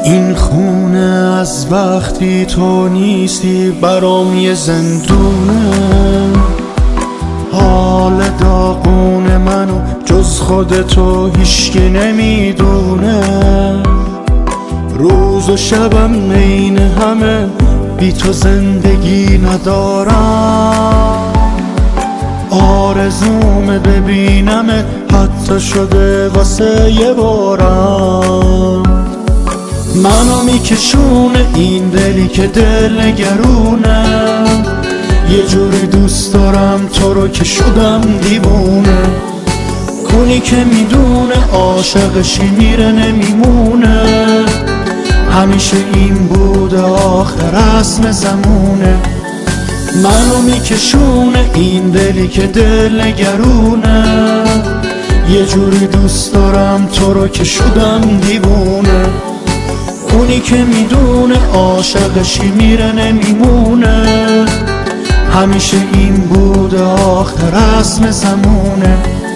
این خونه از وقتی تو نیستی برام یه زندونه. حال داغون منو جز خودتو هیچکی نمیدونه. روز و شبم عین همه، بی تو زندگی ندارم. آرزومه ببینمت حتی شده واسه یه بارم. منو میکشونه این دلی که دل نگرونه. یه جوری دوست دارم تو رو که شدم دیوونه. کنی که میدونه عاشقشی میره نمیمونه. همیشه این بوده آخر رسم زمونه. منو میکشونه این دلی که دل نگرونه. یه جوری دوست دارم تو رو که شدم دیوونه. اونی که میدونه عاشقشی میره نمیمونه. همیشه این بوده آخر رسم زمونه.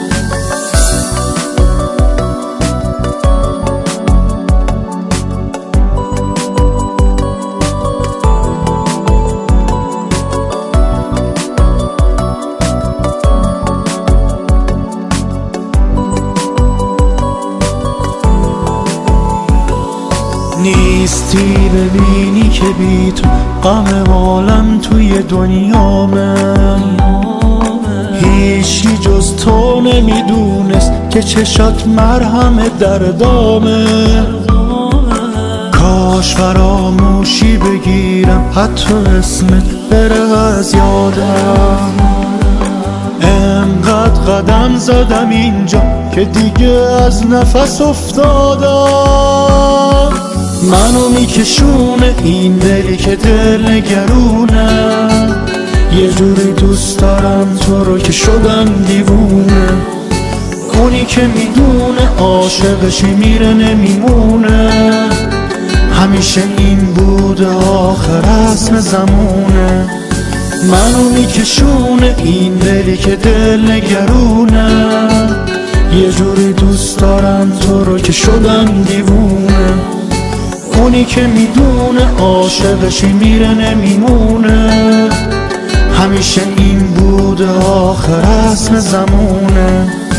نیستی ببینی که بی تو غم عالم توی دنیامه. هیچی جز تو نمیدونست که چشات مرهم دردامه. کاش فراموشی بگیرم حتی اسمت بره از یادم. انقدر قدم زدم اینجا که دیگه از نفس افتادم. منو میکشونه این دلی که دل نگرونه. یه جوری دوست دارم تو رو که شدم دیوونه. اونی که میدونه عاشقشی میره نمیمونه. همیشه این بوده آخر رسم زمونه. منو میکشونه این دلی که دل نگرونه. یه جوری دوست دارم تو رو که شدم دیوونه. اونی که میدونه عاشقشی میره نمیمونه. همیشه این بوده آخر رسم زمونه.